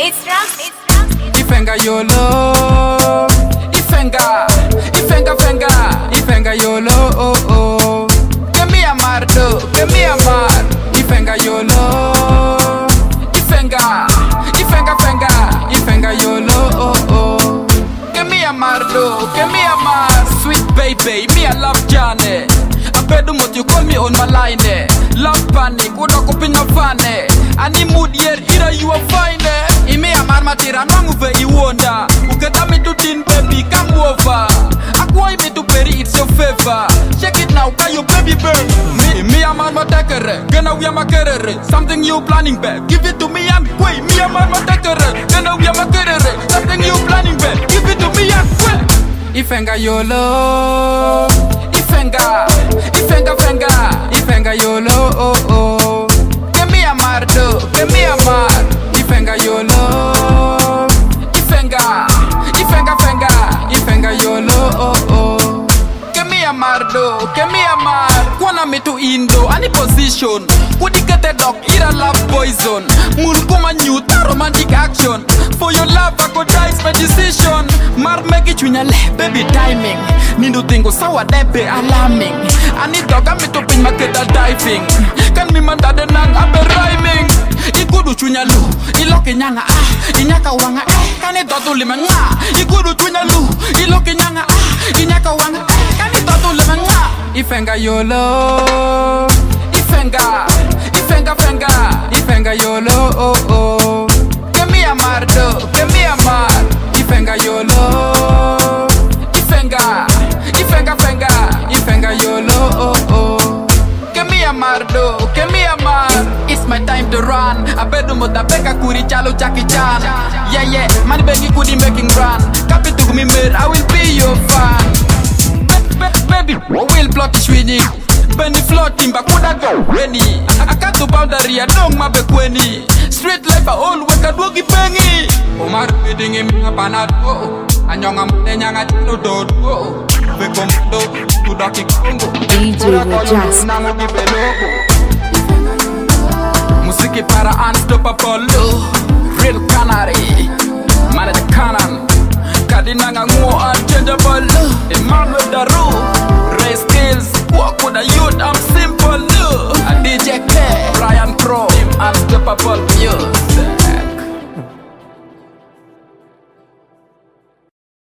It's Ram. Ifenga yolo. Ifenga yolo. Oh oh. Give me a mardo. Ifenga yolo. Ifenga yolo. Oh oh. Give me a mardo. Sweet baby, me I love Johnny. I bedroom what you call me on my line. Love panic, what up in a fan. I need mood here, either you are fine. Ime a marmatira, no move you wonder. Who get me to tin, baby, come over. I want me to bury it's your favor. Check it now, can you baby burn? Me a marmatakere, gonna we a makerere. Something you planning back, give it to me and wait. Me a marmatakere, gonna we a makerere. Something you planning back, give it to me and wait. Ifenga yolo. Ifenga yolo, oh oh. Give me a mardo, Ifenga yolo. Ifenga yolo, oh oh. Give me a mardo, Kwana me to Indo, any position. Could you get a dog, eat a love poison. Mulkuma nyuta, romantic action. For your love, I could die, my decision. Mar make it winyale, baby timing. Nindo tingo sawa debe alarming. I need dog, I'm to pin market diving. Can me man that the nang abe rhyming. Ikudu chunyalu, iloke nyanga inyaka wanga kani dotu limanga. Ikudu chunyalu, iloke nyanga inyaka wanga kani dotu limanga. Ifenga yolo. Ifenga yolo, oh oh. Give me a mardo, Ifenga yolo. Ifenga yolo, oh oh. Give me a mardo, It's my time to run. I bedu motabeka kuri chalo Jackie Chan. Yeah, money begging kudi making run. Copy to me made, I will be your fan. Baby, we'll plot the swinging. Benny floating, but could I go? Benny, I got the boundary, I don't my bekweni. Straight life, I always got woogie pengy. Omar bidding him a panado. And young am nyanga no do. Bekomdo, to Daki Congo. DJ Just. Musiki para unstoppable. Real canary. Man at the cannon. Kadinanga more unchangeable. Emmanuel Daru. Ray skills. Walk with a youth, I'm simple. A DJ K. Brian Pro. Unstoppable.